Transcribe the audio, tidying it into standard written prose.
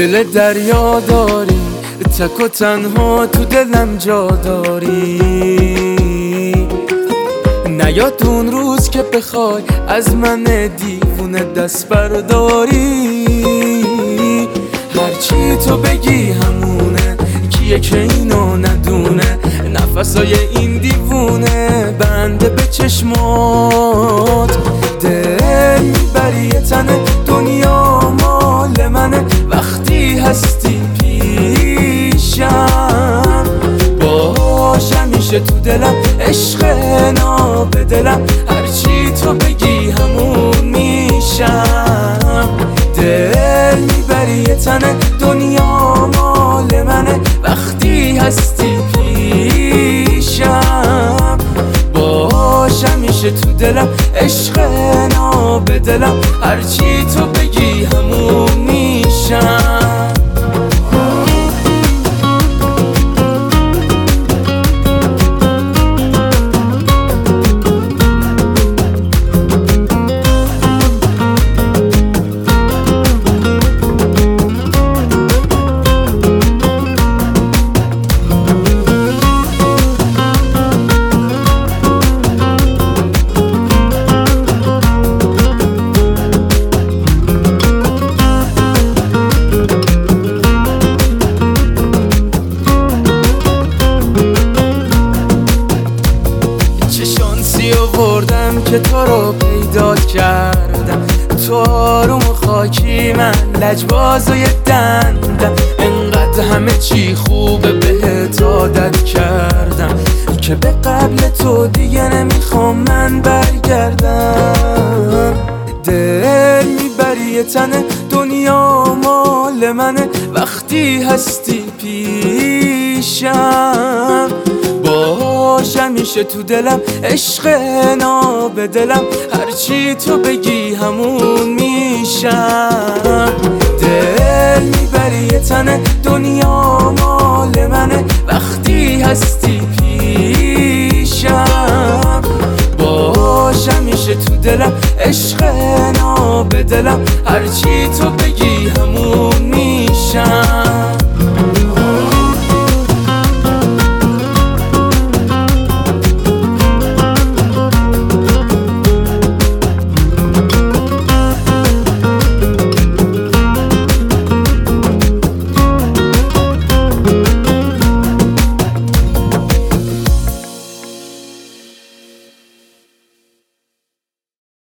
دل دریا داری، تک و تنها تو دلم جا داری. نیاد اون روز که بخوای از من دیوونه دست برداری. هرچی تو بگی همونه، کیه که اینو ندونه؟ نفسای این دیوونه بنده به چشمات. دل میبری یه تنه، دنیا مال منه، وقتی هستی پیشم باش همیشه تو دلم. عشق ناب دلم، هرچی تو بگی همون میشم. دل میبری یه تنه، دنیا مال منه، وقتی هستی پیشم باش همیشه تو دلم. عشق ناب دلم، هرچی تو بگی همون میشم. آوردم که تو رو پیدا کردم، تو آروم و خاکی، من لجباز و یه دندم. انقدر همه چی خوبه بهت عادت کردم که به قبل تو دیگه نمیخوام من برگردم. دل میبری یه تنه، دنیا مال منه، وقتی هستی پیشم باش همیشه تو دلم. عشق ناب دلم، هرچی تو بگی همون میشم. دل میبری یه تنه، دنیا مال منه، وقتی هستی پیشم باش همیشه تو دلم. عشق ناب دلم، هرچی تو بگی